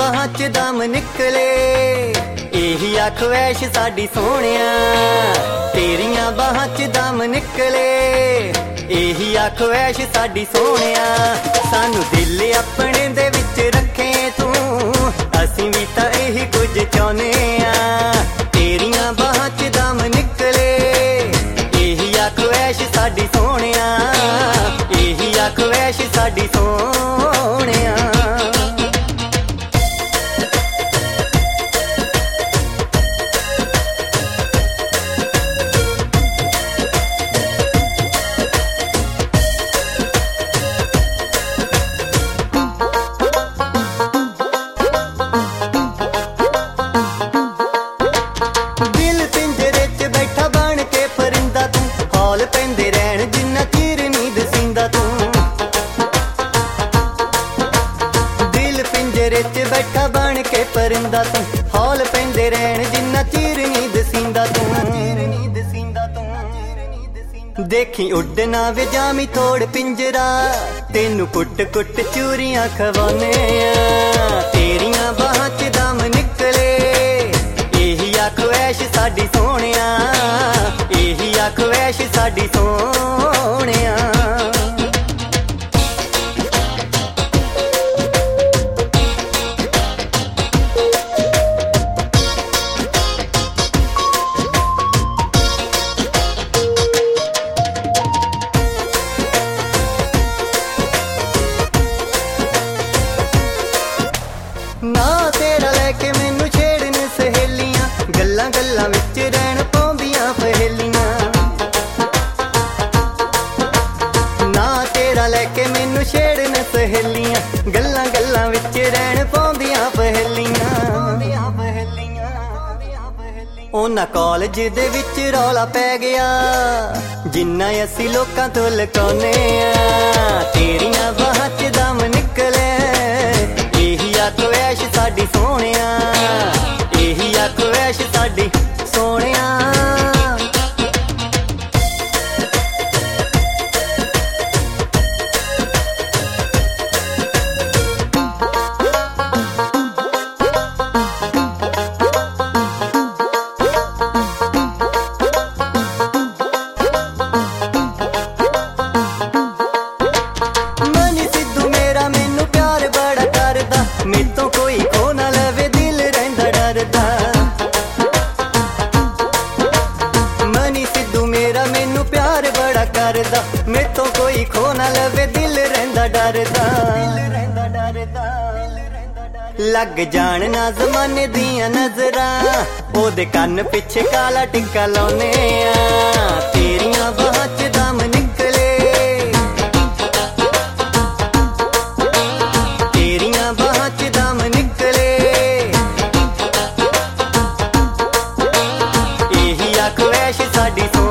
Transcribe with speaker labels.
Speaker 1: ਬਾਹਾਂ 'ਚ ਦਮ ਨਿਕਲੇ। ਇਹੀ ਆ ਖੁਆਇਸ਼ ਸਾਡੀ ਸੋਹਣਿਆ, ਤੇਰੀਆਂ ਬਾਹਾਂ 'ਚ ਦਮ ਨਿਕਲੇ। ਇਹੀ ਆ ਖੁਆਇਸ਼ ਸਾਡੀ ਸੋਹਣਿਆ, ਸਾਨੂੰ ਦਿਲ ਆਪਣੇ ਦੇ ਵਿੱਚ ਰੱਖੇ ਤੂੰ, ਅਸੀਂ ਵੀ ਤਾਂ ਇਹੀ ਕੁਝ ਚਾਹੁੰਦੇ ਆ। ਤੇਰੀਆਂ ਬਾਹਾਂ 'ਚ ਦਮ ਨਿਕਲੇ। ਇਹੀ ਆ ਖੁਆਇਸ਼ ਸਾਡੀ ਸੋਹਣਿਆ, ਇਹੀ ਆ ਖੁਆਇਸ਼ ਸਾਡੀ ਸੋਹਣਿਆ। ਪੈਂਦੇ ਰਹਿਣ ਜਿੰਨਾ ਚਿਰ ਨੀਂਦ ਸੀਂਦਾ ਤੂੰ, ਦਿਲ ਪਿੰਜਰੇ 'ਚ ਬੈਠਾ ਬਣ ਕੇ ਪਰਿੰਦਾ ਤੂੰ। ਹੌਲ ਪੈਂਦੇ ਰਹਿਣ ਜਿੰਨਾ ਚਿਰ ਨੀਂਦ ਸੀਂਦਾ ਤੂੰ। ਦੇਖੀ ਉੱਡਣਾ ਵੇ ਜਾਮੀ ਤੋੜ ਪਿੰਜਰਾ, ਤੈਨੂੰ ਕੁੱਟ ਕੁੱਟ ਚੂਰੀਆਂ ਖਵਾਉਨੇ ਆ। ਤੇਰੀਆਂ ਬਾਹਾਂ 'ਚ ਦਮ ਨਿਕਲੇ। ਇਹੀ ਆ ਖੁਆਇਸ਼ ਸਾਡੀ ਸੋਹਣਿਆ, ਇਹੀ ਆ ਖੁਆਇਸ਼ ਸਾਡੀ ਸੋਹਣਿਆ। ਨਾ ਤੇਰਾ ਲੈ ਕੇ ਮੈਨੂੰ ਛੇੜਨ ਸਹੇਲੀਆਂ, ਗੱਲਾਂ ਗੱਲਾਂ ਵਿੱਚ ਰਹਿਣ ਪਾਉਂਦੀਆਂ ਪਹੇਲੀਆਂ। ਨਾ ਤੇਰਾ ਲੈ ਕੇ ਮੈਨੂੰ ਛੇੜਨ ਸਹੇਲੀਆਂ, ਗੱਲਾਂ ਗੱਲਾਂ ਵਿੱਚ ਰਹਿਣ ਪਾਉਂਦੀਆਂ ਪਹੇਲੀਆਂ। ਉਹਨਾਂ ਕਾਲਜ ਦੇ ਵਿੱਚ ਰੌਲਾ ਪੈ ਗਿਆ, ਜਿੰਨਾ ਅਸੀਂ ਲੋਕਾਂ ਤੋਂ ਲੁਕਾਉਂਦੇ ਆ। ਤੇਰੀਆਂ ਬਾਹਾਂ 'ਚ ਦਮ ਨਿਕਲੇ। ਇਹੀ ਆ ਖੁਆਇਸ਼ ਸਾਡੀ ਸੋਹਣਿਆ, ਇਹੀ ਆ ਖੁਆਇਸ਼ ਸਾਡੀ ਸੋਹਣਿਆ। ਮਨੀ ਸਿੱਧੂ ਮੇਰਾ ਮੈਨੂੰ ਪਿਆਰ ਬੜਾ ਕਰਦਾ, ਮੈਥੋਂ ਕੋਈ ਖੋ ਨਾ ਲਵੇ ਦਿਲ ਰਹਿੰਦਾ ਡਰਦਾ। ਮਨੀ ਸਿੱਧੂ ਮੇਰਾ ਮੈਨੂੰ ਪਿਆਰ ਬੜਾ ਕਰਦਾ, ਮੈਥੋਂ ਕੋਈ ਖੋ ਨਾ ਲਵੇ ਦਿਲ ਰਹਿੰਦਾ ਡਰਦਾ। ਲੱਗ ਜਾਣ ਨਾ ਜ਼ਮਾਨੇ ਦੀਆਂ ਨਜ਼ਰਾਂ, ਉਹਦੇ ਕੰਨ ਪਿੱਛੇ ਕਾਲਾ ਟਿੱਕਾ ਲਾਉਨੇ ਆ। ਤੇਰੀਆਂ ਬਾਹਾਂ 'ਚ ਦਮ ਨਿਕਲੇ। ਤੇਰੀਆਂ ਬਾਹਾਂ 'ਚ ਦਮ ਨਿਕਲੇ। ਇਹੀ ਆ ਖੁਆਇਸ਼ ਸਾਡੀ